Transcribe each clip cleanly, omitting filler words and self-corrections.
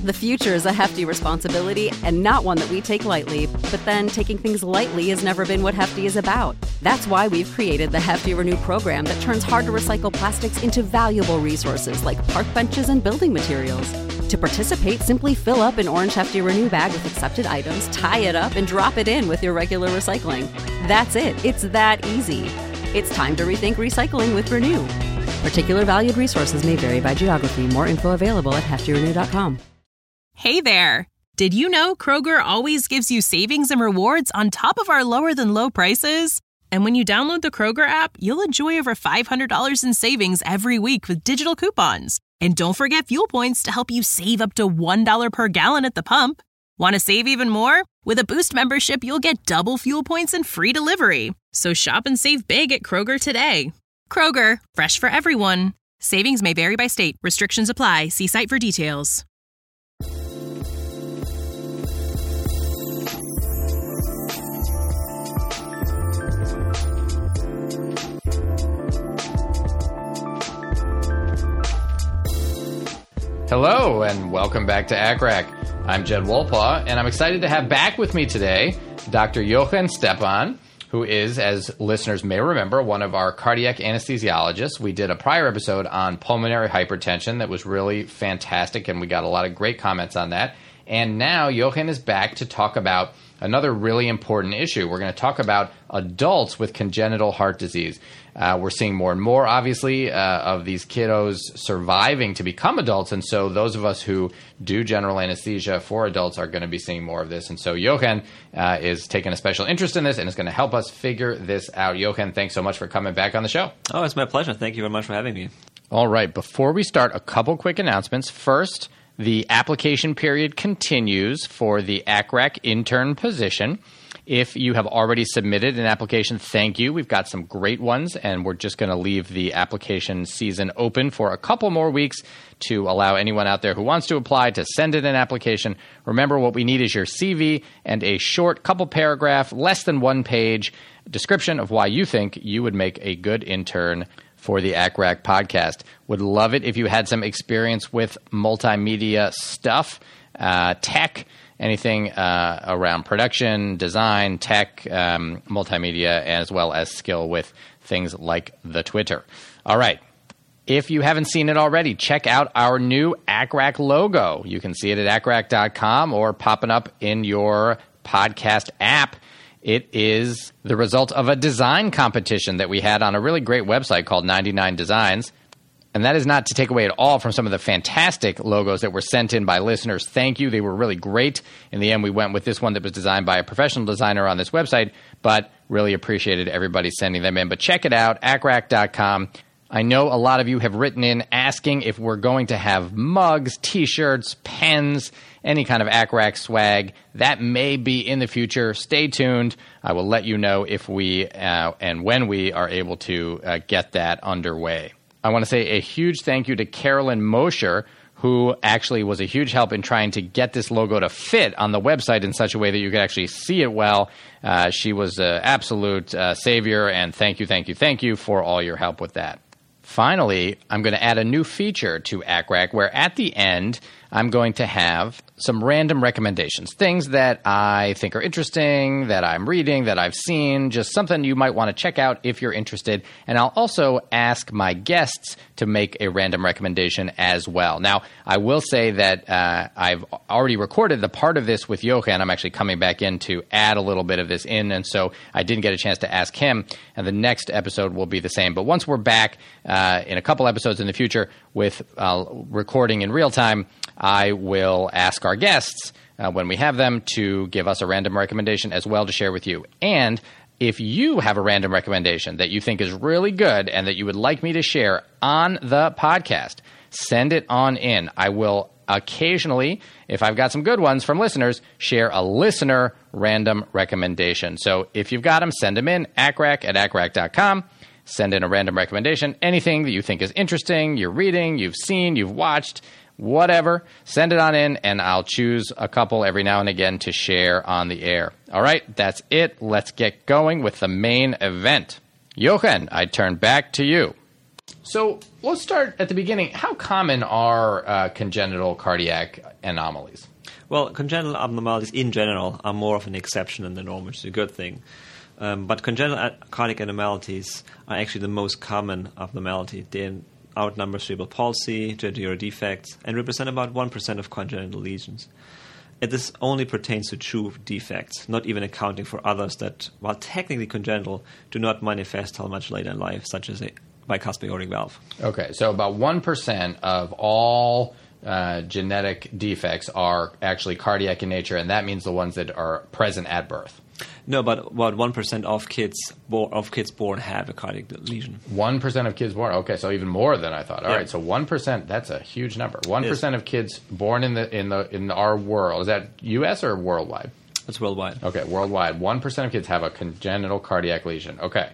The future is a hefty responsibility and not one that we take lightly. But then taking things lightly has never been what Hefty is about. That's why we've created the Hefty Renew program that turns hard-to-recycle plastics into valuable resources like park benches and building materials. To participate, simply fill up an orange Hefty Renew bag with accepted items, tie it up, and drop it in with your regular recycling. That's it. It's that easy. It's time to rethink recycling with Renew. Particular valued resources may vary by geography. More info available at heftyrenew.com. Hey there! Did you know Kroger always gives you savings and rewards on top of our lower-than-low prices? And when you download the Kroger app, you'll enjoy over $500 in savings every week with digital coupons. And don't forget fuel points to help you save up to $1 per gallon at the pump. Want to save even more? With a Boost membership, you'll get double fuel points and free delivery. So shop and save big at Kroger today. Kroger, fresh for everyone. Savings may vary by state. Restrictions apply. See site for details. Hello, and welcome back to ACRAC. I'm Jed Wolpaw, and I'm excited to have back with me today Dr. Jochen Stepan, who is, as listeners may remember, one of our cardiac anesthesiologists. We did a prior episode on pulmonary hypertension that was really fantastic, and we got a lot of great comments on that. And now Jochen is back to talk about another really important issue. We're going to talk about adults with congenital heart disease. We're seeing more and more, obviously, of these kiddos surviving to become adults. And so those of us who do general anesthesia for adults are going to be seeing more of this. And so Jochen is taking a special interest in this and is going to help us figure this out. Jochen, thanks so much for coming back on the show. Oh, it's my pleasure. Thank you very much for having me. All right. Before we start, a couple quick announcements. First, the application period continues for the ACRAC intern position. If you have already submitted an application, thank you. We've got some great ones, and we're just going to leave the application season open for a couple more weeks to allow anyone out there who wants to apply to send in an application. Remember, what we need is your CV and a short couple paragraph, less than 1 page description of why you think you would make a good intern for the ACRAC podcast. Would love it if you had some experience with multimedia stuff, tech, anything around production, design, tech, multimedia, as well as skill with things like the Twitter. All right. If you haven't seen it already, check out our new ACRAC logo. You can see it at acrac.com or popping up in your podcast app. It is the result of a design competition that we had on a really great website called 99 Designs. And that is not to take away at all from some of the fantastic logos that were sent in by listeners. Thank you. They were really great. In the end, we went with this one that was designed by a professional designer on this website, but really appreciated everybody sending them in. But check it out, acrac.com. I know a lot of you have written in asking if we're going to have mugs, T-shirts, pens, any kind of ACRAC swag. That may be in the future. Stay tuned. I will let you know if we and when we are able to get that underway. I want to say a huge thank you to Carolyn Mosher, who actually was a huge help in trying to get this logo to fit on the website in such a way that you could actually see it well. She was an absolute savior, and thank you for all your help with that. Finally, I'm going to add a new feature to ACRAC where at the end, I'm going to have some random recommendations, things that I think are interesting, that I'm reading, that I've seen, just something you might want to check out if you're interested. And I'll also ask my guests to make a random recommendation as well. Now, I will say that I've already recorded the part of this with Jochen. I'm actually coming back in to add a little bit of this in, and so I didn't get a chance to ask him, and the next episode will be the same. But once we're back in a couple episodes in the future with recording in real time, I will ask our guests when we have them to give us a random recommendation as well to share with you. And if you have a random recommendation that you think is really good and that you would like me to share on the podcast, send it on in. I will occasionally, if I've got some good ones from listeners, share a listener random recommendation. So if you've got them, send them in, acrac@acrac.com. Send in a random recommendation, anything that you think is interesting, you're reading, you've seen, you've watched, whatever. Send it on in, and I'll choose a couple every now and again to share on the air. All right, that's it. Let's get going with the main event. Jochen, I turn back to you. So let's start at the beginning. How common are congenital cardiac anomalies? Well, congenital abnormalities in general are more of an exception than the norm, which is a good thing. But congenital cardiac abnormalities are actually the most common abnormality. They outnumber cerebral palsy, genital defects, and represent about 1% of congenital lesions. And this only pertains to true defects, not even accounting for others that, while technically congenital, do not manifest till much later in life, such as a bicuspid aortic valve. Okay, so about 1% of all genetic defects are actually cardiac in nature, and that means the ones that are present at birth. No, but about 1% of kids born have a cardiac lesion. 1% of kids born. Okay, so even more than I thought. All right, so 1%. That's a huge number. 1% of kids born in our world. Is that U.S. or worldwide? It's worldwide. Okay, worldwide. 1% of kids have a congenital cardiac lesion. Okay,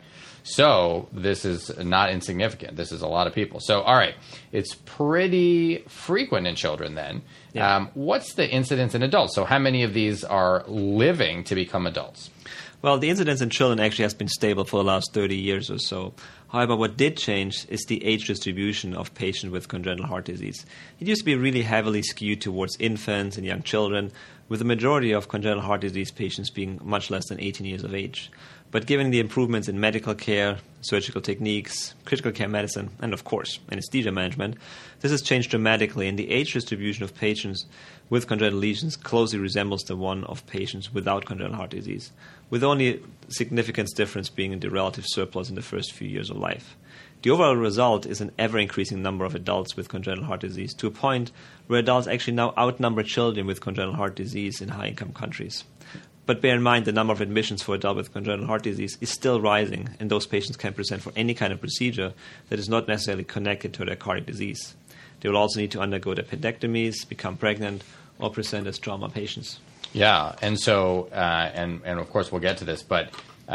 so this is not insignificant. This is a lot of people. So, all right, it's pretty frequent in children then. Yeah. What's the incidence in adults? So how many of these are living to become adults? Well, the incidence in children actually has been stable for the last 30 years or so. However, what did change is the age distribution of patients with congenital heart disease. It used to be really heavily skewed towards infants and young children, with the majority of congenital heart disease patients being much less than 18 years of age. But given the improvements in medical care, surgical techniques, critical care medicine, and of course, anesthesia management, this has changed dramatically, and the age distribution of patients with congenital lesions closely resembles the one of patients without congenital heart disease, with only significant difference being in the relative surplus in the first few years of life. The overall result is an ever-increasing number of adults with congenital heart disease, to a point where adults actually now outnumber children with congenital heart disease in high-income countries. But bear in mind the number of admissions for adults with congenital heart disease is still rising, and those patients can present for any kind of procedure that is not necessarily connected to their cardiac disease. They will also need to undergo appendectomies, become pregnant, or present as trauma patients. Yeah, and so, and of course we'll get to this, but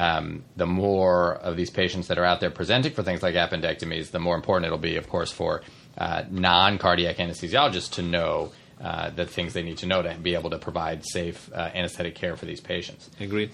the more of these patients that are out there presenting for things like appendectomies, the more important it'll be, of course, for non-cardiac anesthesiologists to know the things they need to know to be able to provide safe anesthetic care for these patients. Agreed.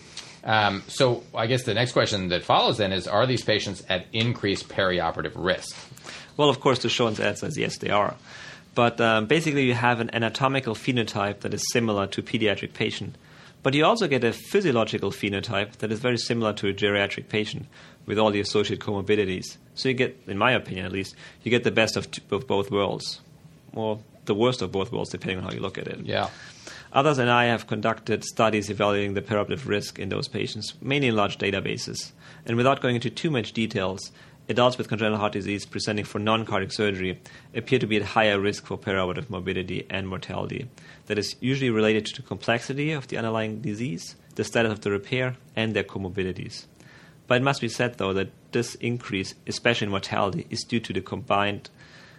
So I guess the next question that follows then is, are these patients at increased perioperative risk? Well, of course, the short answer is yes, they are. But basically you have an anatomical phenotype that is similar to a pediatric patient. But you also get a physiological phenotype that is very similar to a geriatric patient with all the associated comorbidities. So you get, in my opinion at least, you get the best of both worlds. Or the worst of both worlds, depending on how you look at it. Yeah. Others and I have conducted studies evaluating the perioperative risk in those patients, mainly in large databases. And without going into too much details, adults with congenital heart disease presenting for non-cardiac surgery appear to be at higher risk for perioperative morbidity and mortality. That is usually related to the complexity of the underlying disease, the status of the repair, and their comorbidities. But it must be said, though, that this increase, especially in mortality, is due to the combined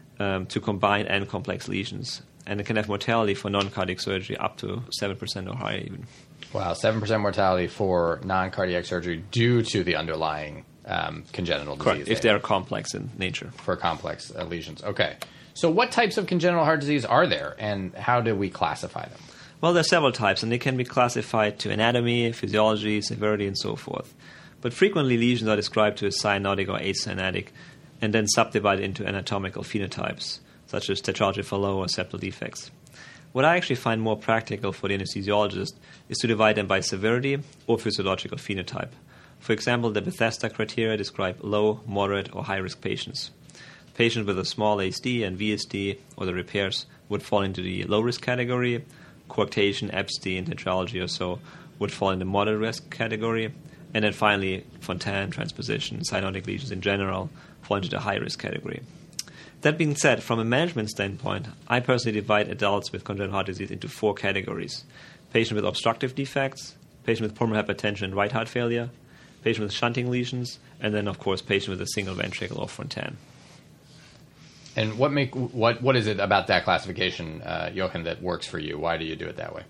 and complex lesions. And it can have mortality for non-cardiac surgery up to 7% or higher even. Wow, 7% mortality for non-cardiac surgery due to the underlying congenital disease. Correct, if they are complex in nature. For complex lesions. Okay. So what types of congenital heart disease are there, and how do we classify them? Well, there are several types, and they can be classified to anatomy, physiology, severity, and so forth. But frequently lesions are described to as cyanotic or acyanotic, and then subdivided into anatomical phenotypes, such as tetralogy Fallot or septal defects. What I actually find more practical for the anesthesiologist is to divide them by severity or physiological phenotype. For example, the Bethesda criteria describe low, moderate, or high-risk patients. Patients with a small ASD and VSD or the repairs would fall into the low-risk category. Coarctation, EBSD, and tetralogy or so would fall in the moderate-risk category. And then finally, Fontan, transposition, cyanotic lesions in general fall into the high-risk category. That being said, from a management standpoint, I personally divide adults with congenital heart disease into 4 categories. Patient with obstructive defects, patient with pulmonary hypertension and right heart failure, patient with shunting lesions, and then, of course, patient with a single ventricle or Fontan. And what is it about that classification, Jochen, that works for you? Why do you do it that way?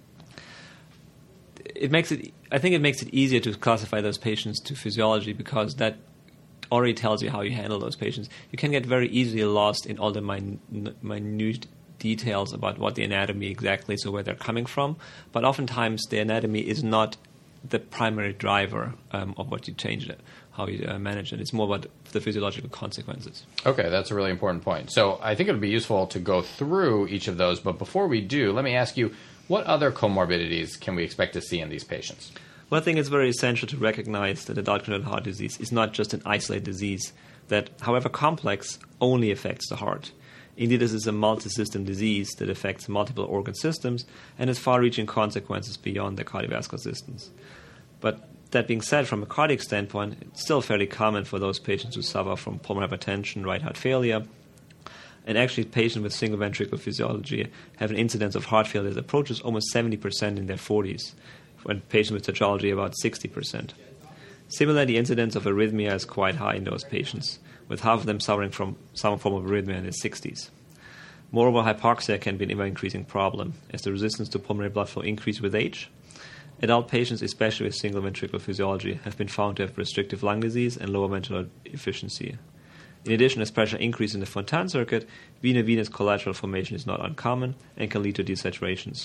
I think it makes it easier to classify those patients to physiology because that already tells you how you handle those patients. You can get very easily lost in all the minute details about what the anatomy exactly is or where they're coming from, but oftentimes the anatomy is not the primary driver of what you change it, how you manage it. It's more about the physiological consequences. Okay, that's a really important point. So I think it would be useful to go through each of those, but before we do, let me ask you, what other comorbidities can we expect to see in these patients? Well, I think it's very essential to recognize that adult congenital heart disease is not just an isolated disease that, however complex, only affects the heart. Indeed, this is a multi-system disease that affects multiple organ systems and has far-reaching consequences beyond the cardiovascular systems. But that being said, from a cardiac standpoint, it's still fairly common for those patients who suffer from pulmonary hypertension, right heart failure. And actually, patients with single ventricular physiology have an incidence of heart failure that approaches almost 70% in their 40s, when patients with tetralogy about 60%. Similarly, the incidence of arrhythmia is quite high in those patients, with half of them suffering from some form of arrhythmia in their 60s. Moreover, hypoxia can be an ever-increasing problem, as the resistance to pulmonary blood flow increases with age. Adult patients, especially with single ventricular physiology, have been found to have restrictive lung disease and lower ventilator efficiency. In addition, as pressure increases in the Fontan circuit, vena-venous collateral formation is not uncommon and can lead to desaturations.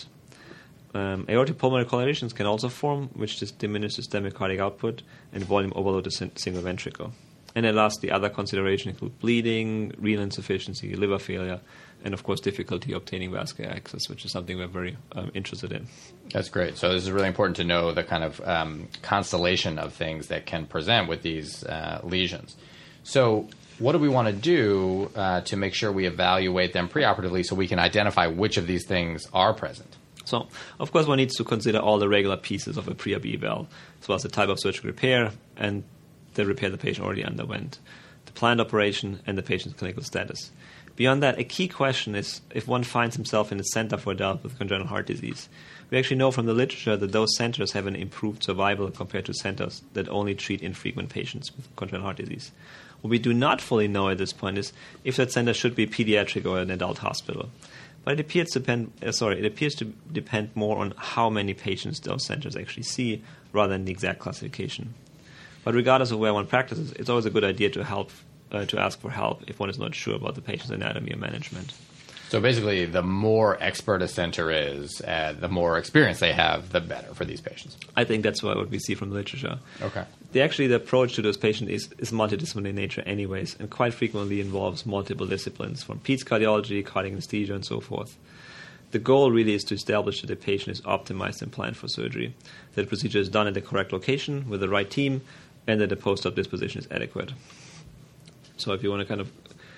Aortic pulmonary collations can also form, which just diminish systemic cardiac output and volume overload the single ventricle. And then lastly, other considerations include bleeding, renal insufficiency, liver failure, and of course difficulty obtaining vascular access, which is something we're very interested in. That's great. So this is really important to know the kind of constellation of things that can present with these lesions. So what do we want to do to make sure we evaluate them preoperatively so we can identify which of these things are present? So, of course, one needs to consider all the regular pieces of a pre-op eval, as well as the type of surgical repair and the repair the patient already underwent, the planned operation, and the patient's clinical status. Beyond that, a key question is if one finds himself in a center for adults with congenital heart disease. We actually know from the literature that those centers have an improved survival compared to centers that only treat infrequent patients with congenital heart disease. What we do not fully know at this point is if that center should be pediatric or an adult hospital. But it appears to depend more on how many patients those centers actually see rather than the exact classification. But regardless of where one practices, it's always a good idea to ask for help if one is not sure about the patient's anatomy or management. So basically, the more expert a center is, the more experience they have, the better for these patients. I think that's what we see from the literature. Okay. The approach to those patients is multidisciplinary in nature anyways, and quite frequently involves multiple disciplines, from peds cardiology, cardiac anesthesia, and so forth. The goal really is to establish that the patient is optimized and planned for surgery, that the procedure is done at the correct location with the right team, and that the post-op disposition is adequate. So if you want to kind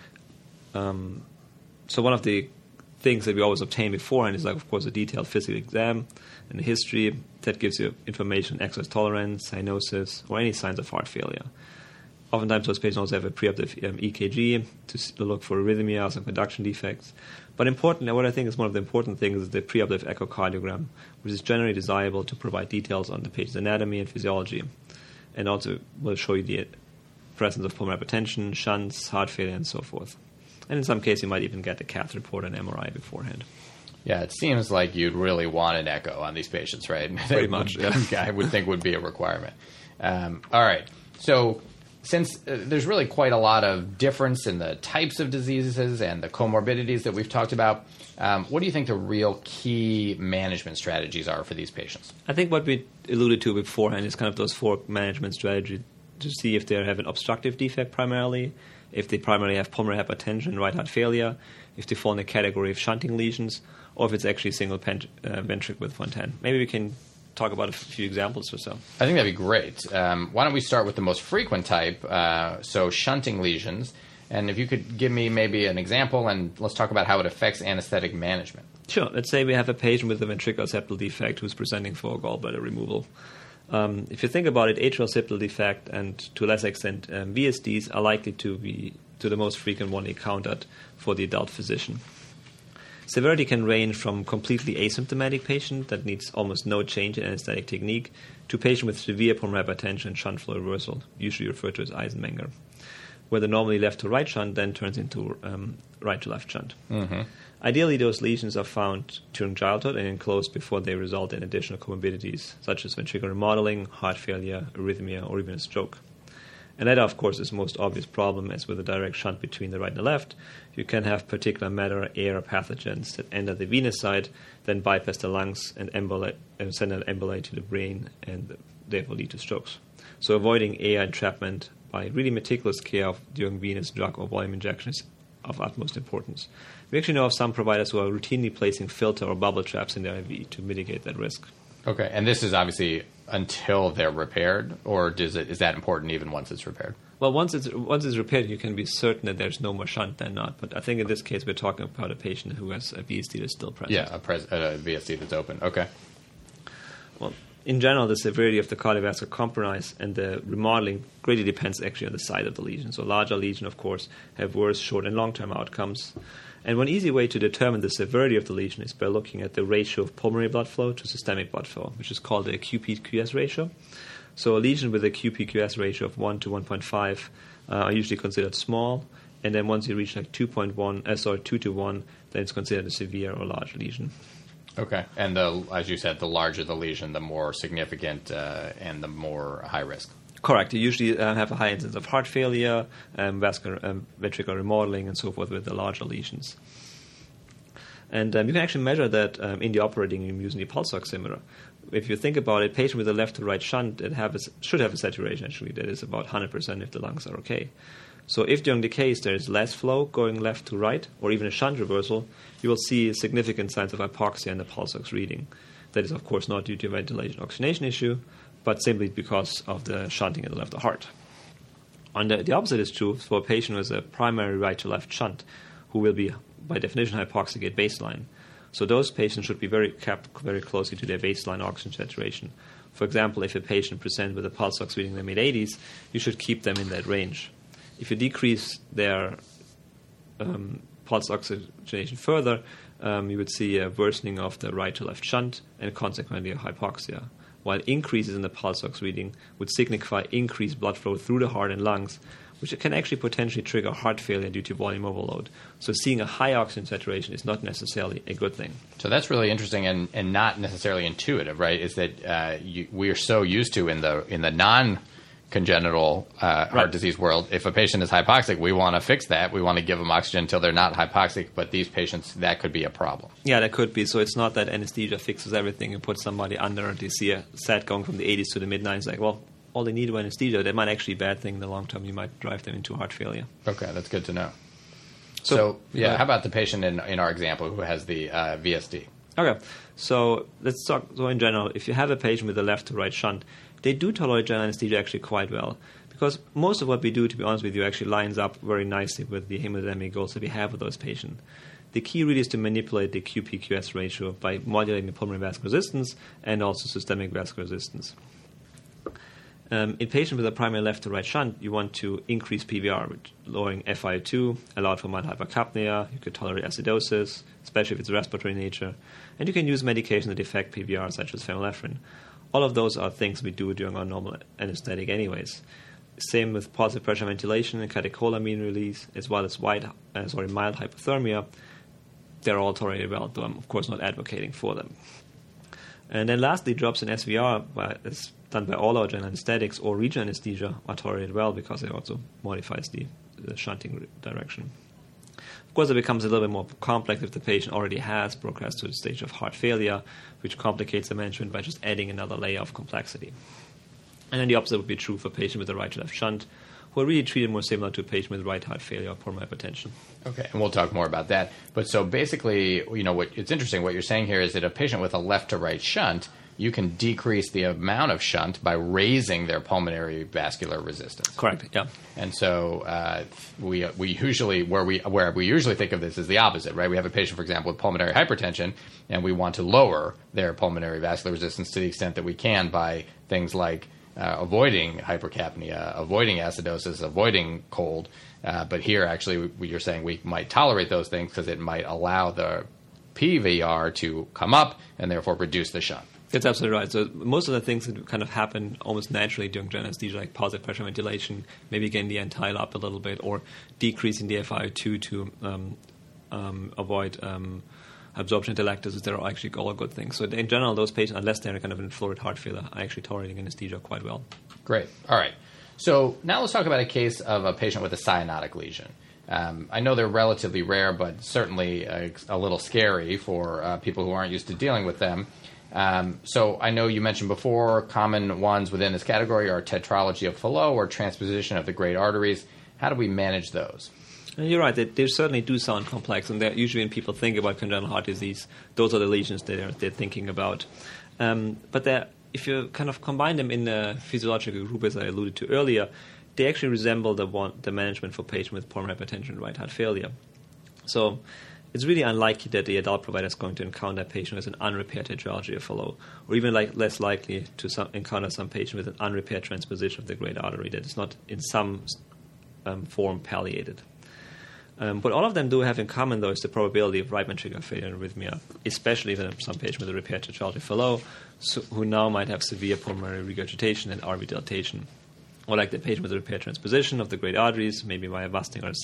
of... So one of the things that we always obtain beforehand is, like, of course, a detailed physical exam and a history that gives you information on exercise tolerance, cyanosis, or any signs of heart failure. Oftentimes, those patients also have a preoperative EKG to look for arrhythmia or some conduction defects. But importantly, what I think is one of the important things is the preoperative echocardiogram, which is generally desirable to provide details on the patient's anatomy and physiology, and also will show you the presence of pulmonary hypertension, shunts, heart failure, and so forth. And in some cases, you might even get a cath report and MRI beforehand. Yeah, it seems like you'd really want an echo on these patients, right? Pretty much, yeah. I would think would be a requirement. All right. So since there's really quite a lot of difference in the types of diseases and the comorbidities that we've talked about, what do you think the real key management strategies are for these patients? I think what we alluded to beforehand is kind of those 4 management strategies to see if they have an obstructive defect primarily, if they primarily have pulmonary hypertension, right heart failure, if they fall in the category of shunting lesions, or if it's actually single ventricle with Fontan. Maybe we can talk about a few examples or so. I think that'd be great. Why don't we start with the most frequent type, so shunting lesions, and if you could give me maybe an example, and let's talk about how it affects anesthetic management. Sure. Let's say we have a patient with a ventricular septal defect who's presenting for gallbladder removal. If you think about it, atrial septal defect and to a lesser extent VSDs are likely to be the most frequent one encountered for the adult physician. Severity can range from completely asymptomatic patient that needs almost no change in anesthetic technique to patient with severe pulmonary hypertension and shunt flow reversal, usually referred to as Eisenmenger, where the normally left to right shunt then turns into right to left shunt. Mm-hmm. Ideally, those lesions are found during childhood and enclosed before they result in additional comorbidities, such as ventricular remodeling, heart failure, arrhythmia, or even a stroke. And that, of course, is the most obvious problem, as with a direct shunt between the right and the left. You can have particular matter, air, or pathogens that enter the venous side, then bypass the lungs and send an emboli to the brain, and therefore lead to strokes. So avoiding air entrapment by really meticulous care during venous drug or volume injection is of utmost importance. We actually know of some providers who are routinely placing filter or bubble traps in their IV to mitigate that risk. Okay, and this is obviously until they're repaired, or is that important even once it's repaired? Well, once it's repaired, you can be certain that there's no more shunt than not. But I think in this case, we're talking about a patient who has a VSD that's still present. Yeah, a VSD that's open. Okay. Well, in general, the severity of the cardiovascular compromise and the remodeling greatly depends actually on the size of the lesion. So larger lesions, of course, have worse short and long-term outcomes. And one easy way to determine the severity of the lesion is by looking at the ratio of pulmonary blood flow to systemic blood flow, which is called the QP-QS ratio. So a lesion with a QP-QS ratio of 1 to 1.5 are usually considered small, and then once you reach like 2 to 1, then it's considered a severe or large lesion. Okay, and as you said, the larger the lesion, the more significant and the more high risk. Correct. You usually have a high incidence of heart failure, vascular ventricular remodeling, and so forth with the larger lesions. And you can actually measure that in the operating room using the pulse oximeter. If you think about it, a patient with a left to right shunt should have a saturation actually that is about 100% if the lungs are okay. So if during the case there is less flow going left to right, or even a shunt reversal, you will see significant signs of hypoxia in the pulse ox reading. That is, of course, not due to a ventilation oxygenation issue, but simply because of the shunting at the left heart. And the opposite is true for a patient who has a primary right to left shunt, who will be, by definition, hypoxic at baseline. So those patients should be kept very closely to their baseline oxygen saturation. For example, if a patient presents with a pulse ox reading in the mid-80s, you should keep them in that range. If you decrease their pulse oxygenation further, you would see a worsening of the right to left shunt and consequently a hypoxia, while increases in the pulse ox reading would signify increased blood flow through the heart and lungs, which can actually potentially trigger heart failure due to volume overload. So seeing a high oxygen saturation is not necessarily a good thing. So that's really interesting and not necessarily intuitive, right? Is that we are so used to in the non-congenital heart disease world, if a patient is hypoxic, we want to fix that. We want to give them oxygen until they're not hypoxic, but these patients, that could be a problem. Yeah, that could be. So it's not that anesthesia fixes everything and puts somebody under and you see a SAT going from the 80s to the mid-90s, like, well, all they need was anesthesia. That might actually be a bad thing in the long term. You might drive them into heart failure. Okay, that's good to know. So how about the patient in our example who has the VSD? Okay, so let's talk. So in general, if you have a patient with a left to right shunt, they do tolerate general anesthesia actually quite well, because most of what we do, to be honest with you, actually lines up very nicely with the hemodynamic goals that we have with those patients. The key really is to manipulate the QP-QS ratio by modulating the pulmonary vascular resistance and also systemic vascular resistance. In patients with a primary left to right shunt, you want to increase PVR, which lowering FiO2, allowed for mild hypercapnia. You could tolerate acidosis, especially if it's respiratory in nature. And you can use medication that affect PVR, such as phenylephrine. All of those are things we do during our normal anesthetic anyways. Same with positive pressure ventilation and catecholamine release, as well as mild hypothermia. They're all tolerated well, though I'm, of course, not advocating for them. And then lastly, drops in SVR, as done by all our general anesthetics or regional anesthesia, are tolerated well because it also modifies the shunting direction. Of course, it becomes a little bit more complex if the patient already has progressed to the stage of heart failure, which complicates the management by just adding another layer of complexity. And then the opposite would be true for patients with a right to left shunt, who are really treated more similar to a patient with right heart failure or pulmonary hypertension. Okay, and we'll talk more about that. But so basically, it's interesting. What you're saying here is that a patient with a left to right shunt, you can decrease the amount of shunt by raising their pulmonary vascular resistance. Correct. Yeah. And so we usually where we usually think of this is the opposite, right? We have a patient, for example, with pulmonary hypertension, and we want to lower their pulmonary vascular resistance to the extent that we can by things like avoiding hypercapnia, avoiding acidosis, avoiding cold. But here, actually, you're saying we might tolerate those things because it might allow the PVR to come up and therefore reduce the shunt. That's absolutely right. So most of the things that kind of happen almost naturally during general anesthesia, like positive pressure ventilation, maybe getting the end-tidal up a little bit, or decreasing the FiO2 to avoid absorption into lactose, they're actually all good things. So in general, those patients, unless they're kind of in fluid heart failure, are actually tolerating anesthesia quite well. Great. All right. So now let's talk about a case of a patient with a cyanotic lesion. I know they're relatively rare, but certainly a little scary for people who aren't used to dealing with them. So I know you mentioned before common ones within this category are tetralogy of Fallot or transposition of the great arteries. How do we manage those? You're right. They certainly do sound complex, and usually when people think about congenital heart disease, those are the lesions they're thinking about. But if you kind of combine them in a physiological group, as I alluded to earlier, they actually resemble the management for patients with pulmonary hypertension and right heart failure. So it's really unlikely that the adult provider is going to encounter a patient with an unrepaired tetralogy of Fallot, or even less likely to encounter some patient with an unrepaired transposition of the great artery that is not in some form palliated. What all of them do have in common, though, is the probability of right ventricular failure and arrhythmia, especially in some patient with a repaired tetralogy of Fallot, who now might have severe pulmonary regurgitation and RV dilatation. Or like the patient with a repaired transposition of the great arteries, maybe via mastine or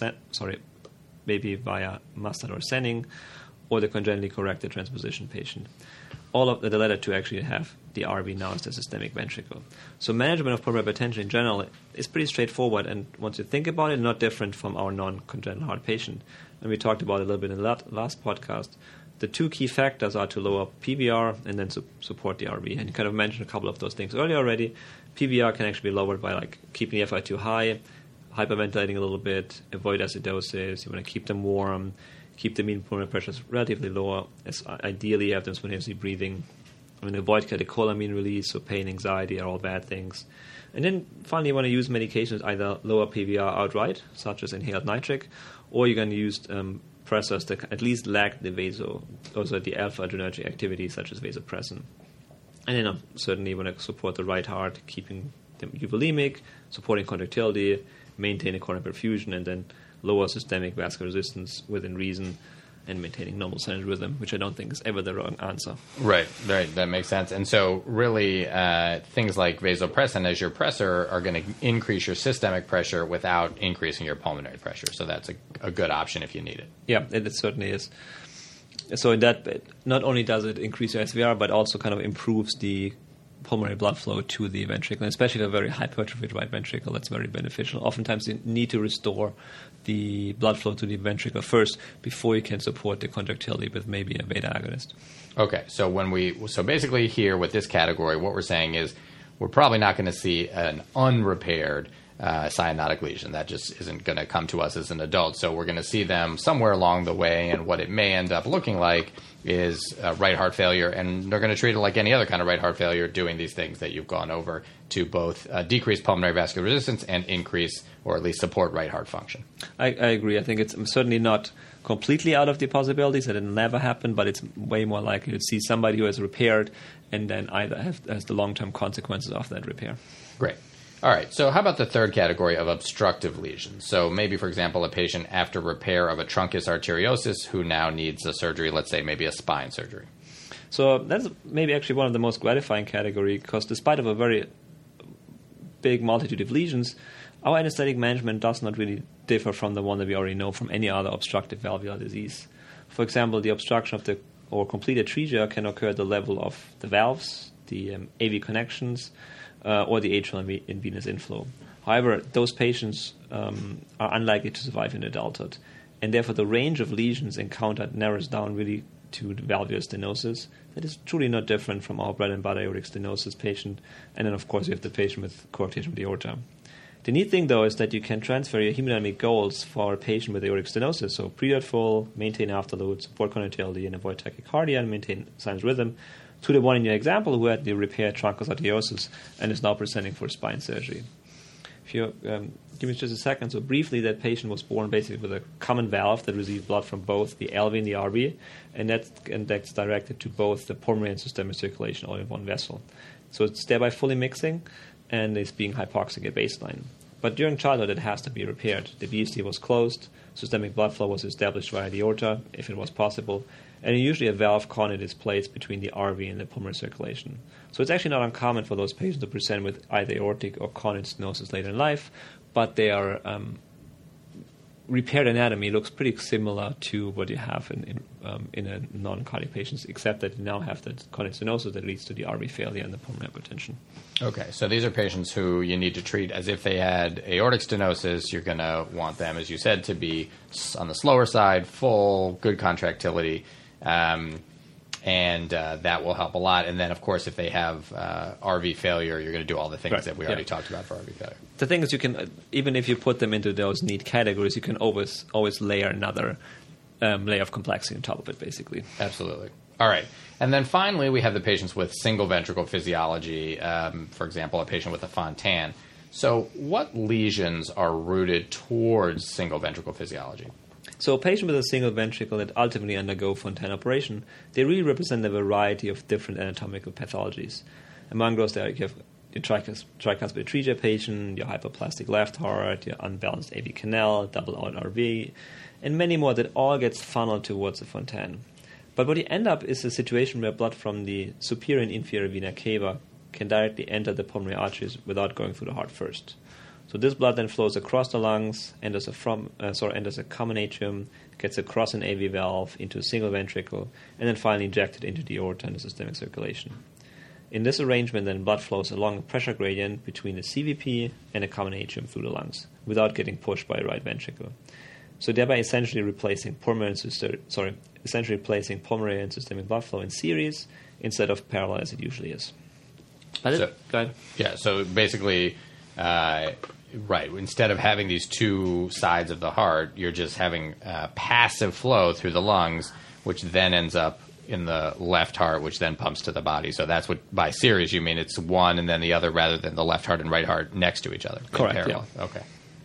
Senning, or the congenitally corrected transposition patient. All of the latter two actually have the RV now as the systemic ventricle. So management of pulmonary hypertension in general is pretty straightforward, and once you think about it, not different from our non-congenital heart patient. And we talked about it a little bit in the last podcast. The two key factors are to lower PVR and then support the RV. And you kind of mentioned a couple of those things earlier already. PVR can actually be lowered by keeping the FI2 high, hyperventilating a little bit, avoid acidosis. You want to keep them warm, keep the mean pulmonary pressures relatively lower. Ideally, have them spontaneously breathing. Avoid catecholamine release, so pain, anxiety are all bad things. And then finally, you want to use medications either lower PVR outright, such as inhaled nitric, or you're going to use pressors that at least lack the the alpha-adrenergic activity, such as vasopressin. And then certainly you want to support the right heart, keeping them euvolemic, supporting contractility, maintain a coronary perfusion, and then lower systemic vascular resistance within reason, and maintaining normal central rhythm, which I don't think is ever the wrong answer. Right. That makes sense. And so really things like vasopressin as your pressor are going to increase your systemic pressure without increasing your pulmonary pressure. So that's a good option if you need it. Yeah, it certainly is. So in that, not only does it increase your SVR, but also kind of improves the pulmonary blood flow to the ventricle, and especially the very hypertrophied right ventricle. That's very beneficial. Oftentimes you need to restore the blood flow to the ventricle first before you can support the contractility with maybe a beta agonist. Okay, so basically here with this category, what we're saying is we're probably not going to see an unrepaired cyanotic lesion. That just isn't going to come to us as an adult. So we're going to see them somewhere along the way, and what it may end up looking like is right heart failure, and they're going to treat it like any other kind of right heart failure, doing these things that you've gone over to both decrease pulmonary vascular resistance and increase or at least support right heart function. I agree. I think it's certainly not completely out of the possibilities that it never happen, but it's way more likely to see somebody who has repaired and then either has the long-term consequences of that repair. Great. All right, so how about the third category of obstructive lesions? So maybe, for example, a patient after repair of a truncus arteriosus who now needs a surgery, let's say maybe a spine surgery. So that's maybe actually one of the most gratifying category, because despite of a very big multitude of lesions, our anesthetic management does not really differ from the one that we already know from any other obstructive valvular disease. For example, the obstruction of or complete atresia can occur at the level of the valves, the AV connections, or the atrial and venous inflow. However, those patients are unlikely to survive in adulthood, and therefore the range of lesions encountered narrows down really to the valvular stenosis. That is truly not different from our bread and butter aortic stenosis patient, and then of course you have the patient with coarctation of the aorta. The neat thing, though, is that you can transfer your hemodynamic goals for a patient with aortic stenosis, so pre-diat full, maintain afterload, support contractility, and avoid tachycardia, and maintain sinus rhythm, to the one in your example who had the repaired truncus arteriosus and is now presenting for spine surgery. If you give me just a second. So briefly, that patient was born basically with a common valve that received blood from both the LV and the RV, and that's directed to both the pulmonary and systemic circulation all in one vessel. So it's thereby fully mixing, and it's being hypoxic at baseline. But during childhood, it has to be repaired. The VSD was closed, systemic blood flow was established via the aorta, if it was possible, and usually a valve connet is placed between the RV and the pulmonary circulation. So it's actually not uncommon for those patients to present with either aortic or connet stenosis later in life, but they are repaired anatomy looks pretty similar to what you have in a non-cardiac patients, except that you now have the cardiac stenosis that leads to the RV failure and the pulmonary hypertension. Okay, so these are patients who you need to treat as if they had aortic stenosis. You're going to want them, as you said, to be on the slower side, full, good contractility, and that will help a lot. And then, of course, if they have RV failure, you're going to do all the things that we already talked about for RV failure. The thing is, you can, even if you put them into those need categories, you can always layer another layer of complexity on top of it, basically. Absolutely. All right. And then finally, we have the patients with single ventricle physiology, for example, a patient with a Fontan. So what lesions are rooted towards single ventricle physiology? So a patient with a single ventricle that ultimately undergo Fontan operation, they really represent a variety of different anatomical pathologies. Among those, there you have your tricuspid atresia patient, your hyperplastic left heart, your unbalanced AV canal, double out RV, and many more that all gets funneled towards the Fontan. But what you end up is a situation where blood from the superior and inferior vena cava can directly enter the pulmonary arteries without going through the heart first. So this blood then flows across the lungs, enters a common atrium, gets across an AV valve into a single ventricle, and then finally injected into the aorta and the systemic circulation. In this arrangement, then blood flows along a pressure gradient between the CVP and a common atrium through the lungs, without getting pushed by a right ventricle. So thereby essentially replacing pulmonary and systemic blood flow in series instead of parallel as it usually is. Go ahead. Yeah, so basically, right, instead of having these two sides of the heart, you're just having passive flow through the lungs, which then ends up in the left heart, which then pumps to the body. So that's what, by series, you mean it's one and then the other rather than the left heart and right heart next to each other. Correct, yeah. Okay.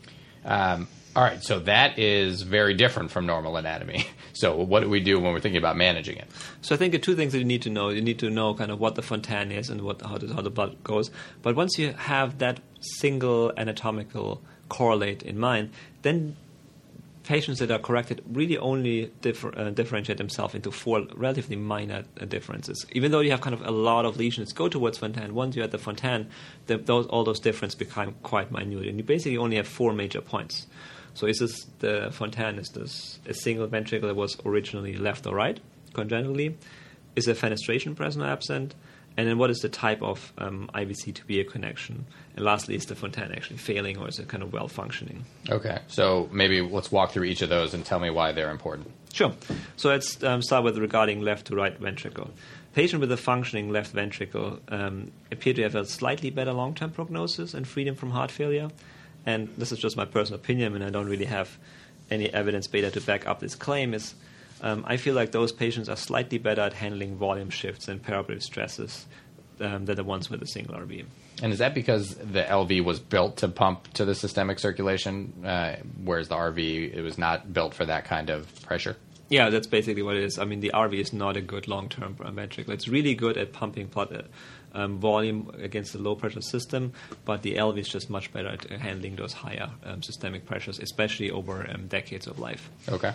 All right, so that is very different from normal anatomy. So what do we do when we're thinking about managing it? So I think the two things that you need to know kind of what the Fontan is and how the blood goes. But once you have that single anatomical correlate in mind, then patients that are corrected really only differentiate themselves into four relatively minor differences. Even though you have kind of a lot of lesions go towards Fontan, once you have the Fontan, all those differences become quite minute. And you basically only have four major points. So the Fontan, is this a single ventricle that was originally left or right, congenitally? Is a fenestration present or absent? And then what is the type of IVC to be a connection? And lastly, is the Fontan actually failing or is it kind of well-functioning? Okay, so maybe let's walk through each of those and tell me why they're important. Sure. So let's start with regarding left to right ventricle. Patient with a functioning left ventricle appear to have a slightly better long-term prognosis and freedom from heart failure. And this is just my personal opinion, and I don't really have any evidence beta to back up this claim, is I feel like those patients are slightly better at handling volume shifts and perioperative stresses than the ones with a single RV. And is that because the LV was built to pump to the systemic circulation, whereas the RV, it was not built for that kind of pressure? Yeah, that's basically what it is. I mean, the RV is not a good long-term ventricle. It's really good at pumping blood volume against the low-pressure system, but the LV is just much better at handling those higher systemic pressures, especially over decades of life. Okay.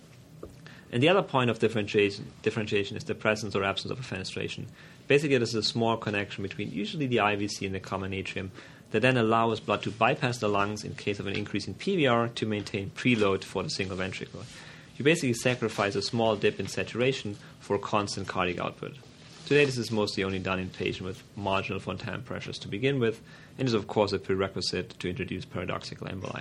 And the other point of differentiation is the presence or absence of a fenestration. Basically, there's a small connection between usually the IVC and the common atrium that then allows blood to bypass the lungs in case of an increase in PVR to maintain preload for the single ventricle. You basically sacrifice a small dip in saturation for constant cardiac output. Today, this is mostly only done in patients with marginal Fontan pressures to begin with, and is of course a prerequisite to introduce paradoxical emboli.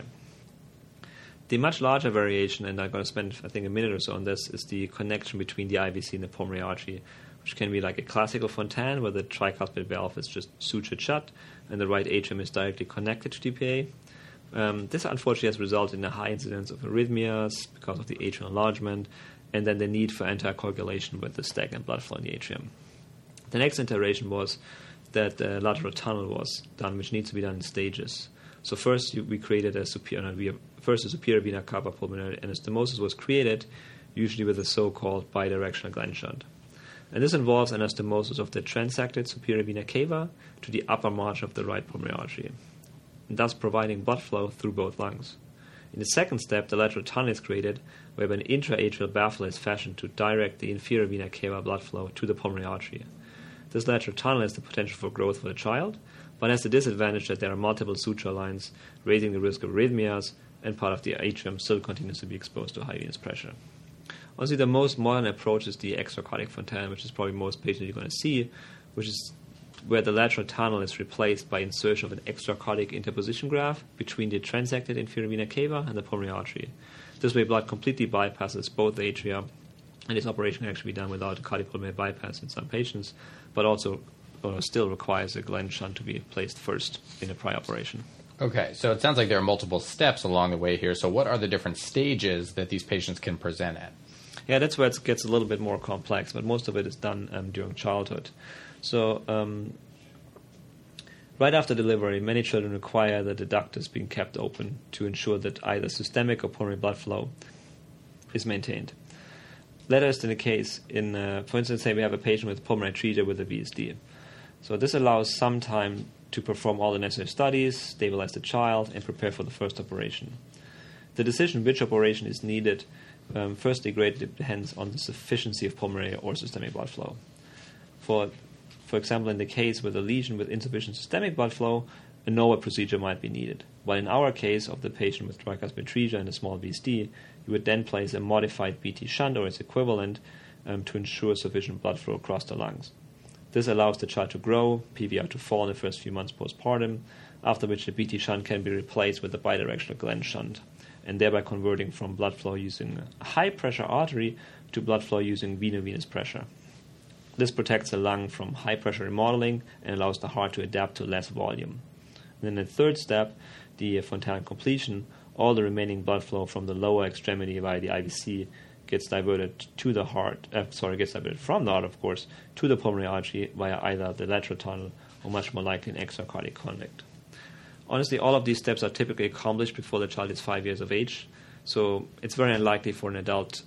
The much larger variation, and I'm going to spend, I think, a minute or so on this, is the connection between the IVC and the pulmonary artery, which can be like a classical Fontan, where the tricuspid valve is just sutured shut, and the right atrium is directly connected to TPA. This unfortunately has resulted in a high incidence of arrhythmias because of the atrial enlargement, and then the need for anticoagulation with the stagnant blood flow in the atrium. The next iteration was that the lateral tunnel was done, which needs to be done in stages. So first we created a superior vena cava pulmonary anastomosis was created, usually with a so-called bidirectional Glenn shunt. And this involves anastomosis of the transected superior vena cava to the upper margin of the right pulmonary artery, and thus providing blood flow through both lungs. In the second step, the lateral tunnel is created, whereby an intra-atrial baffle is fashioned to direct the inferior vena cava blood flow to the pulmonary artery. This lateral tunnel has the potential for growth for the child, but has the disadvantage that there are multiple suture lines, raising the risk of arrhythmias, and part of the atrium still continues to be exposed to high venous pressure. Honestly, the most modern approach is the extracardiac fontan, which is probably most patients you're going to see, which is where the lateral tunnel is replaced by insertion of an extracardiac interposition graft between the transected inferior vena cava and the pulmonary artery. This way, blood completely bypasses both atria, and this operation can actually be done without a cardiopulmonary bypass in some patients, but also still requires a Glenn shunt to be placed first in a prior operation. Okay, so it sounds like there are multiple steps along the way here. So what are the different stages that these patients can present at? Yeah, that's where it gets a little bit more complex, but most of it is done during childhood. So right after delivery, many children require that the duct is being kept open to ensure that either systemic or pulmonary blood flow is maintained. Later is the case in, for instance, say we have a patient with pulmonary atresia with a VSD. So this allows some time to perform all the necessary studies, stabilize the child, and prepare for the first operation. The decision which operation is needed firstly greatly depends on the sufficiency of pulmonary or systemic blood flow. For example, in the case with a lesion with insufficient systemic blood flow, a NOVA procedure might be needed. While in our case of the patient with tricuspid atresia and a small VSD, you would then place a modified BT shunt or its equivalent to ensure sufficient blood flow across the lungs. This allows the child to grow, PVR to fall in the first few months postpartum, after which the BT shunt can be replaced with a bidirectional Glenn shunt, and thereby converting from blood flow using a high-pressure artery to blood flow using veno-venous pressure. This protects the lung from high-pressure remodeling and allows the heart to adapt to less volume. And then the third step, the fontan completion, all the remaining blood flow from the lower extremity via the IVC gets diverted to the heart, gets diverted from the heart, of course, to the pulmonary artery via either the lateral tunnel or much more likely an extracardiac conduct. Honestly, all of these steps are typically accomplished before the child is 5 years of age, so it's very unlikely for an adult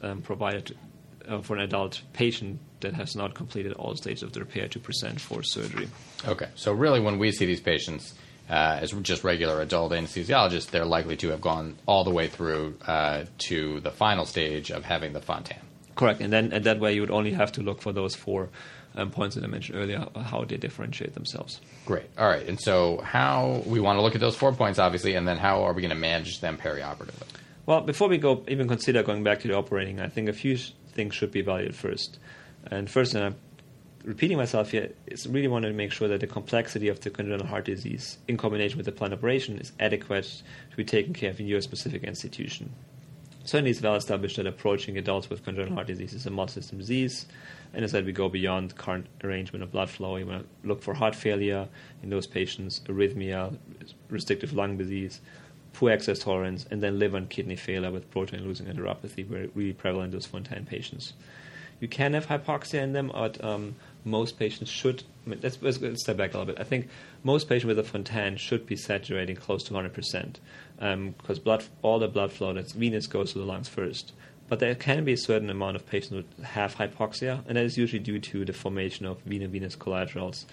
for an adult patient that has not completed all stages of the repair to present for surgery. Okay, so really when we see these patients as just regular adult anesthesiologists, they're likely to have gone all the way through to the final stage of having the fontan. Correct, and that way you would only have to look for those 4 points that I mentioned earlier, how they differentiate themselves. Great. All right, and so how we want to look at those 4 points, obviously, and then how are we going to manage them perioperatively? Well, before we even consider going back to the operating, I think a few things should be evaluated first. And first, and I'm repeating myself here, is really want to make sure that the complexity of the congenital heart disease in combination with the planned operation is adequate to be taken care of in your specific institution. Certainly it's well established that approaching adults with congenital heart disease is a multisystem disease, and as I said, we go beyond the current arrangement of blood flow. You want to look for heart failure in those patients, arrhythmia, restrictive lung disease, poor exercise tolerance, and then liver and kidney failure with protein-losing enteropathy, very really prevalent in those fontan patients. You can have hypoxia in them, but most patients should. Let's step back a little bit. I think most patients with a fontan should be saturating close to 100%, because all the blood flow that's venous goes to the lungs first. But there can be a certain amount of patients who have hypoxia, and that is usually due to the formation of veno-venous collaterals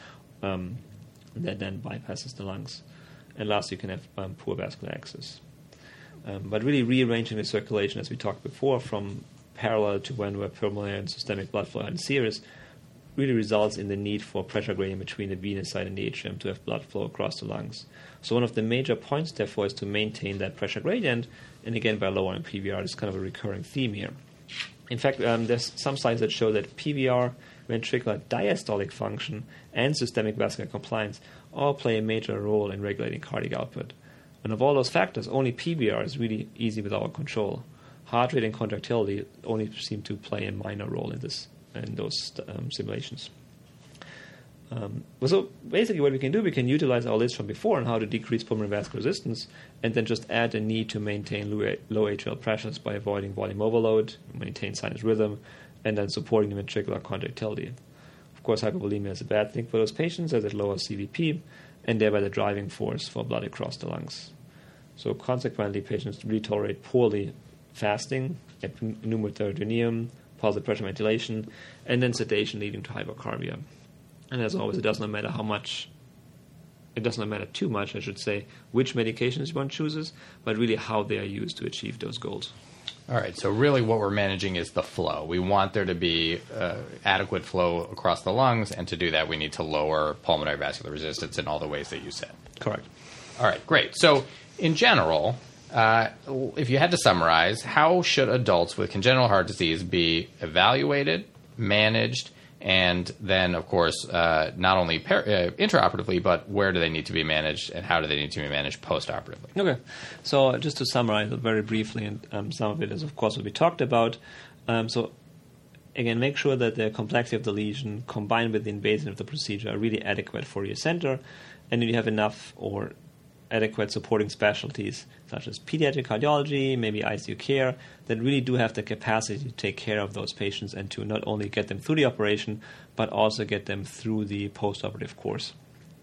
that then bypasses the lungs. And lastly, you can have poor vascular access. But really rearranging the circulation, as we talked before, from parallel to when where pulmonary and systemic blood flow are in series, really results in the need for pressure gradient between the venous side and the atrium to have blood flow across the lungs. So one of the major points, therefore, is to maintain that pressure gradient, and again, by lowering PVR, it's kind of a recurring theme here. In fact, there's some slides that show that PVR, ventricular diastolic function, and systemic vascular compliance all play a major role in regulating cardiac output. And of all those factors, only PVR is really easy with our control. Heart rate and contractility only seem to play a minor role in those simulations. So basically what we can do, we can utilize our list from before on how to decrease pulmonary vascular resistance, and then just add the need to maintain low atrial pressures by avoiding volume overload, maintain sinus rhythm, and then supporting the ventricular contractility. Of course, hypovolemia is a bad thing for those patients as it lowers CVP, and thereby the driving force for blood across the lungs. So consequently, patients really tolerate poorly fasting, pneumothoracic, positive pressure ventilation, and then sedation leading to hypocarbia. And as always, it does not matter too much, I should say, which medications one chooses, but really how they are used to achieve those goals. All right, so really what we're managing is the flow. We want there to be adequate flow across the lungs, and to do that we need to lower pulmonary vascular resistance in all the ways that you said. Correct. All right, great. So in general, If you had to summarize, how should adults with congenital heart disease be evaluated, managed, and then, of course, not only intraoperatively, but where do they need to be managed and how do they need to be managed postoperatively? Okay. So just to summarize it very briefly, and some of it is, of course, what we talked about. So again, make sure that the complexity of the lesion combined with the invasion of the procedure are really adequate for your center, and then you have enough or adequate supporting specialties such as pediatric cardiology, maybe ICU care, that really do have the capacity to take care of those patients and to not only get them through the operation, but also get them through the postoperative course.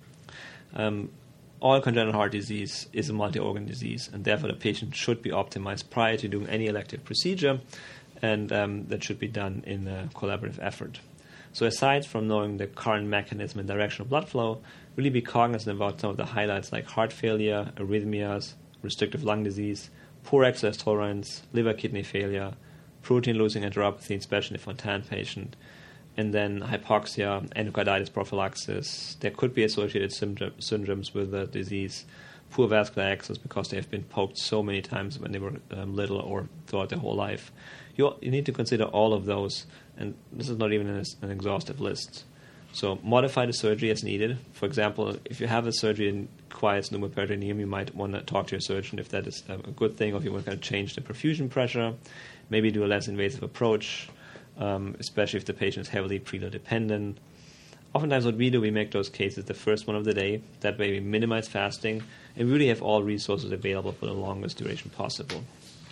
All congenital heart disease is a multi-organ disease, and therefore the patient should be optimized prior to doing any elective procedure, and that should be done in a collaborative effort. So aside from knowing the current mechanism and direction of blood flow, really be cognizant about some of the highlights like heart failure, arrhythmias, restrictive lung disease, poor exercise tolerance, liver-kidney failure, protein-losing enteropathy, especially in a Fontan patient, and then hypoxia, endocarditis prophylaxis. There could be associated syndromes with the disease, poor vascular access because they have been poked so many times when they were little or throughout their whole life. You need to consider all of those, and this is not even an exhaustive list. So modify the surgery as needed. For example, if you have a surgery that requires pneumoperitoneum, you might want to talk to your surgeon if that is a good thing, or if you want to change the perfusion pressure, maybe do a less invasive approach, especially if the patient is heavily preload dependent. Oftentimes what we do, we make those cases the first one of the day. That way we minimize fasting and we really have all resources available for the longest duration possible.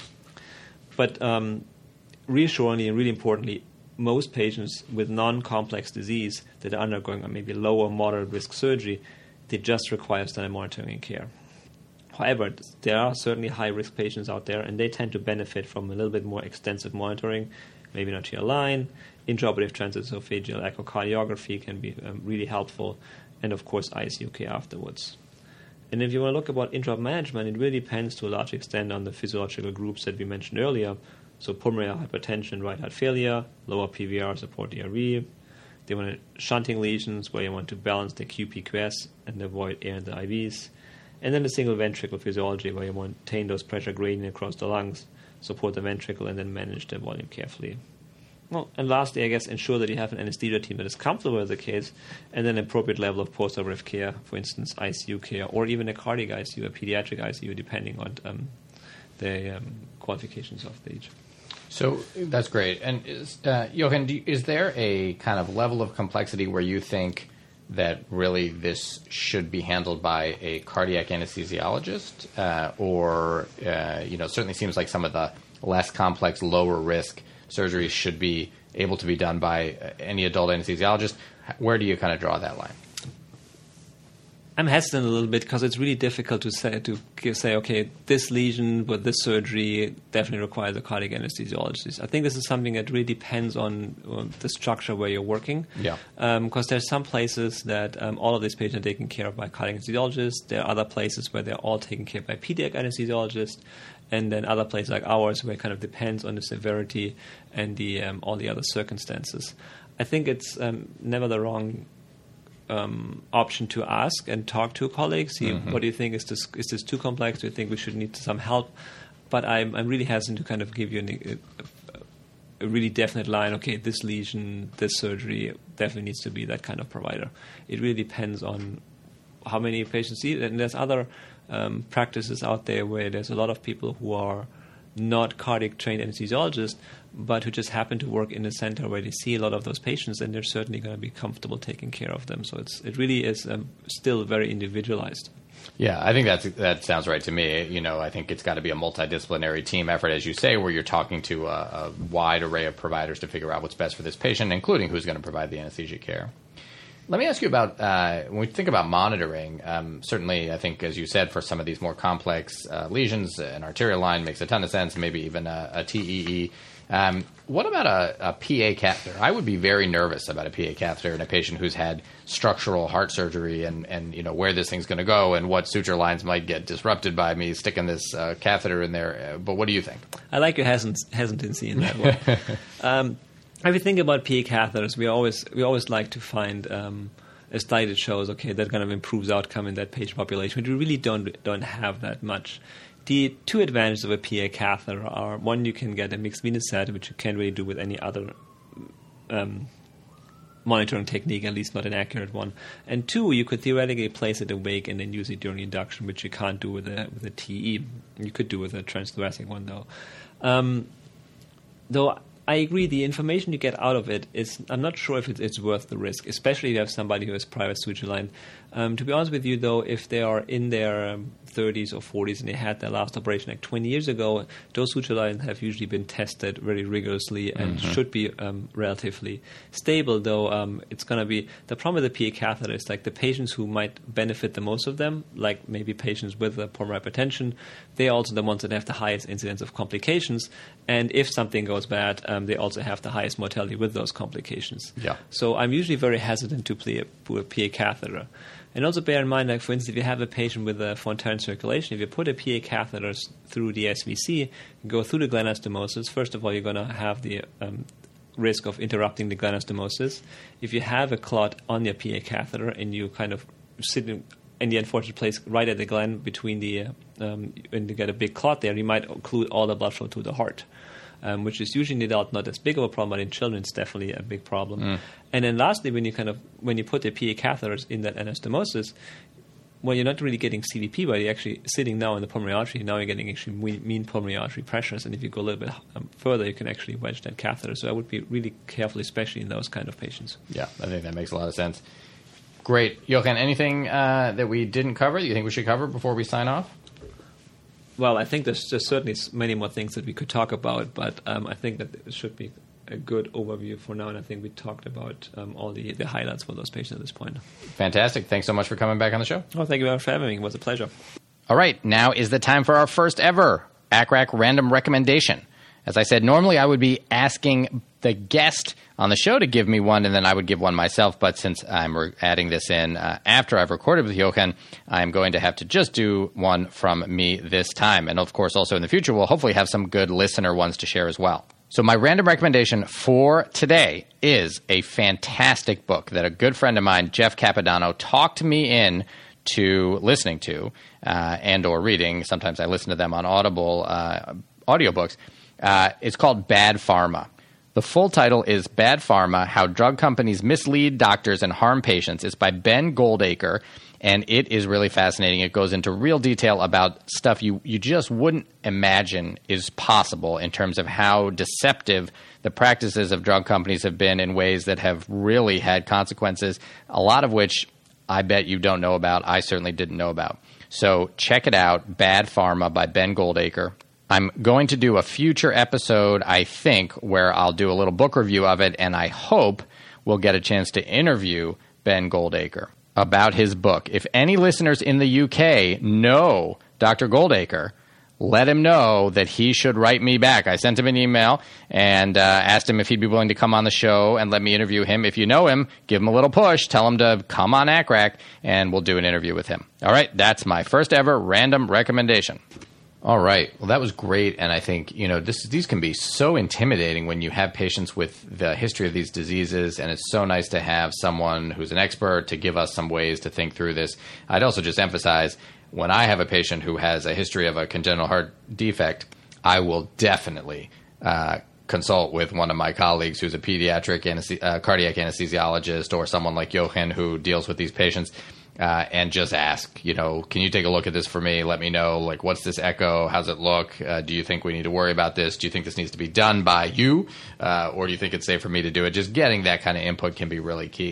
But reassuringly and really importantly, most patients with non-complex disease that are undergoing maybe low or moderate risk surgery, they just require standard monitoring and care. However, there are certainly high-risk patients out there, and they tend to benefit from a little bit more extensive monitoring, maybe an arterial line, intraoperative transesophageal echocardiography can be really helpful, and of course ICU care afterwards. And if you want to look about intraop management, it really depends to a large extent on the physiological groups that we mentioned earlier. So pulmonary hypertension, right heart failure, lower PVR support DRE. They want shunting lesions where you want to balance the QPQS and avoid air in the IVs. And then the single ventricle physiology where you want to maintain those pressure gradient across the lungs, support the ventricle, and then manage the volume carefully. Well, and lastly, I guess, ensure that you have an anesthesia team that is comfortable with the case, and then an appropriate level of postoperative care, for instance, ICU care, or even a cardiac ICU, a pediatric ICU, depending on the qualifications of the age. So that's great. And Jochen, is there a kind of level of complexity where you think that really this should be handled by a cardiac anesthesiologist, or certainly seems like some of the less complex, lower risk surgeries should be able to be done by any adult anesthesiologist? Where do you kind of draw that line? I'm hesitant a little bit because it's really difficult to say, okay, this lesion with this surgery definitely requires a cardiac anesthesiologist. I think this is something that really depends on the structure where you're working. Yeah. Because there's some places that all of these patients are taken care of by cardiac anesthesiologists. There are other places where they're all taken care of by pediatric anesthesiologists. And then other places like ours where it kind of depends on the severity and the all the other circumstances. I think it's never the wrong option to ask and talk to colleagues. See, what do you think? Is this too complex? Do you think we should need some help? But I'm really hesitant to kind of give you a really definite line. Okay, this lesion, this surgery definitely needs to be that kind of provider. It really depends on how many patients see it. And there's other practices out there where there's a lot of people who are not cardiac trained anesthesiologists, but who just happen to work in a center where they see a lot of those patients, and they're certainly going to be comfortable taking care of them. So it really is still very individualized. Yeah, I think that sounds right to me. I think it's got to be a multidisciplinary team effort, as you say, where you're talking to a wide array of providers to figure out what's best for this patient, including who's going to provide the anesthesia care. Let me ask you about, when we think about monitoring, certainly I think, as you said, for some of these more complex lesions, an arterial line makes a ton of sense, maybe even a TEE. What about a PA catheter? I would be very nervous about a PA catheter in a patient who's had structural heart surgery and where this thing's going to go and what suture lines might get disrupted by me sticking this catheter in there. But what do you think? I like your hesitancy in that one. If you think about PA catheters, we always like to find a study that shows, okay, that kind of improves outcome in that patient population. But we really don't have that much. The two advantages of a PA catheter are, one, you can get a mixed venous set, which you can't really do with any other monitoring technique, at least not an accurate one. And two, you could theoretically place it awake and then use it during induction, which you can't do with a TE. You could do with a transthoracic one, though. Though I agree, the information you get out of it is, I'm not sure if it's worth the risk, especially if you have somebody who has private suture line. To be honest with you, though, if they are in their 30s or 40s and they had their last operation like 20 years ago, those suture lines have usually been tested very rigorously and should be relatively stable, though it's going to be, the problem with the PA catheter is like the patients who might benefit the most of them, like maybe patients with pulmonary hypertension, they're also the ones that have the highest incidence of complications, and if something goes bad, they also have the highest mortality with those complications. Yeah. So I'm usually very hesitant to put a PA catheter. And also bear in mind, like for instance, if you have a patient with a Fontan circulation, if you put a PA catheter through the SVC, go through the glenostomosis, first of all, you're going to have the risk of interrupting the glenostomosis. If you have a clot on your PA catheter and you kind of sit in the unfortunate place right at the glen between and you get a big clot there, you might occlude all the blood flow to the heart. Which is usually in adult not as big of a problem, but in children it's definitely a big problem. And then lastly, when you put the PA catheters in that anastomosis, well, you're not really getting CVP, but you're actually sitting now in the pulmonary artery. Now you're getting actually mean pulmonary artery pressures, and if you go a little bit further, you can actually wedge that catheter. So I would be really careful, especially in those kind of patients. Yeah, I think that makes a lot of sense. Great. Jochen, anything that we didn't cover that you think we should cover before we sign off? Well, I think there's certainly many more things that we could talk about, but I think that it should be a good overview for now, and I think we talked about all the highlights for those patients at this point. Fantastic. Thanks so much for coming back on the show. Oh, thank you very much for having me. It was a pleasure. All right, now is the time for our first ever ACRAC random recommendation. As I said, normally I would be asking the guest on the show to give me one, and then I would give one myself. But since I'm adding this in after I've recorded with Jochen, I'm going to have to just do one from me this time. And of course, also in the future, we'll hopefully have some good listener ones to share as well. So my random recommendation for today is a fantastic book that a good friend of mine, Jeff Capodanno, talked me in to listening to and or reading. Sometimes I listen to them on Audible audiobooks. It's called Bad Pharma. The full title is Bad Pharma, How Drug Companies Mislead Doctors and Harm Patients. It's by Ben Goldacre, and it is really fascinating. It goes into real detail about stuff you just wouldn't imagine is possible in terms of how deceptive the practices of drug companies have been in ways that have really had consequences, a lot of which I bet you don't know about. I certainly didn't know about. So check it out, Bad Pharma by Ben Goldacre. I'm going to do a future episode, I think, where I'll do a little book review of it, and I hope we'll get a chance to interview Ben Goldacre about his book. If any listeners in the UK know Dr. Goldacre, let him know that he should write me back. I sent him an email and asked him if he'd be willing to come on the show and let me interview him. If you know him, give him a little push. Tell him to come on ACRAC, and we'll do an interview with him. All right, that's my first ever random recommendation. All right. Well, that was great. And I think, these can be so intimidating when you have patients with the history of these diseases. And it's so nice to have someone who's an expert to give us some ways to think through this. I'd also just emphasize, when I have a patient who has a history of a congenital heart defect, I will definitely consult with one of my colleagues who's a pediatric cardiac anesthesiologist, or someone like Jochen who deals with these patients. And just ask, can you take a look at this for me? Let me know, what's this echo? How's it look? Do you think we need to worry about this? Do you think this needs to be done by you? Or do you think it's safe for me to do it? Just getting that kind of input can be really key.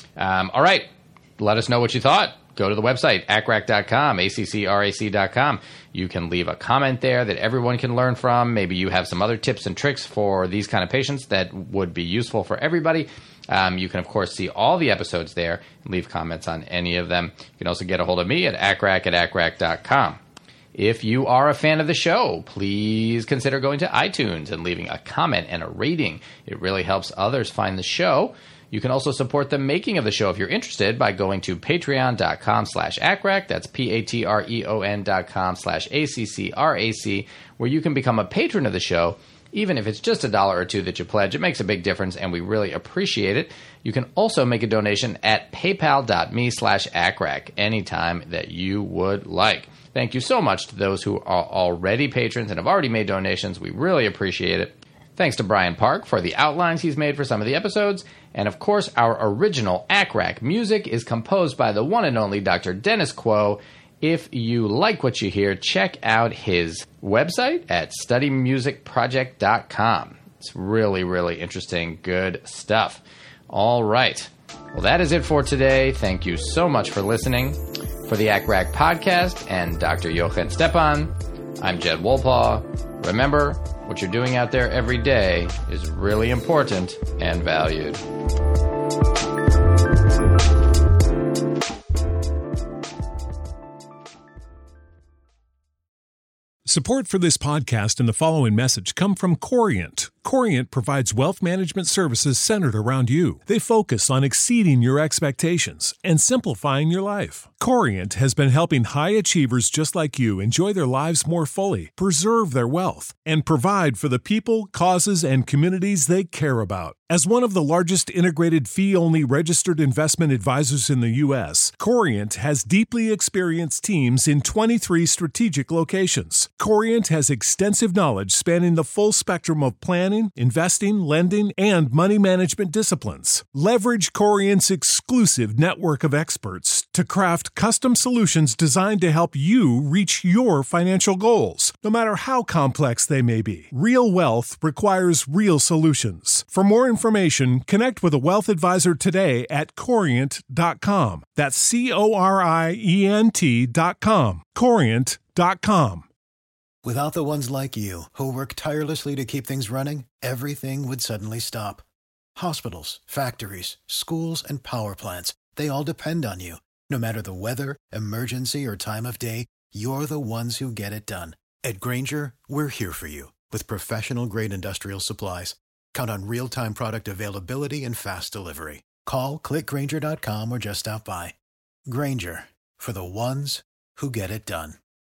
All right. Let us know what you thought. Go to the website, accrac.com, accrac.com. You can leave a comment there that everyone can learn from. Maybe you have some other tips and tricks for these kind of patients that would be useful for everybody. You can, of course, see all the episodes there and leave comments on any of them. You can also get a hold of me at accrac@accrac.com. If you are a fan of the show, please consider going to iTunes and leaving a comment and a rating. It really helps others find the show. You can also support the making of the show if you're interested by going to patreon.com/accrac. That's patreon.com/accrac, where you can become a patron of the show Even if it's just $1 or $2 that you pledge, it makes a big difference, and we really appreciate it. You can also make a donation at paypal.me/ACRAC anytime that you would like. Thank you so much to those who are already patrons and have already made donations. We really appreciate it. Thanks to Brian Park for the outlines he's made for some of the episodes. And of course, our original ACRAC music is composed by the one and only Dr. Dennis Quo. If you like what you hear, check out his website at studymusicproject.com. It's really, really interesting, good stuff. All right. Well, that is it for today. Thank you so much for listening. For the ACRAC podcast and Dr. Jochen Stepan, I'm Jed Wolpaw. Remember, what you're doing out there every day is really important and valued. Support for this podcast and the following message come from Corient. Corient provides wealth management services centered around you. They focus on exceeding your expectations and simplifying your life. Corient has been helping high achievers just like you enjoy their lives more fully, preserve their wealth, and provide for the people, causes, and communities they care about. As one of the largest integrated fee-only registered investment advisors in the U.S., Corient has deeply experienced teams in 23 strategic locations. Corient has extensive knowledge spanning the full spectrum of planning, investing, lending, and money management disciplines. Leverage Corient's exclusive network of experts to craft custom solutions designed to help you reach your financial goals, no matter how complex they may be. Real wealth requires real solutions. For more information, connect with a wealth advisor today at Corient.com. That's Corient.com. Corient.com. Without the ones like you, who work tirelessly to keep things running, everything would suddenly stop. Hospitals, factories, schools, and power plants, they all depend on you. No matter the weather, emergency, or time of day, you're the ones who get it done. At Grainger, we're here for you with professional-grade industrial supplies. Count on real-time product availability and fast delivery. Call, click Grainger.com, or just stop by. Grainger, for the ones who get it done.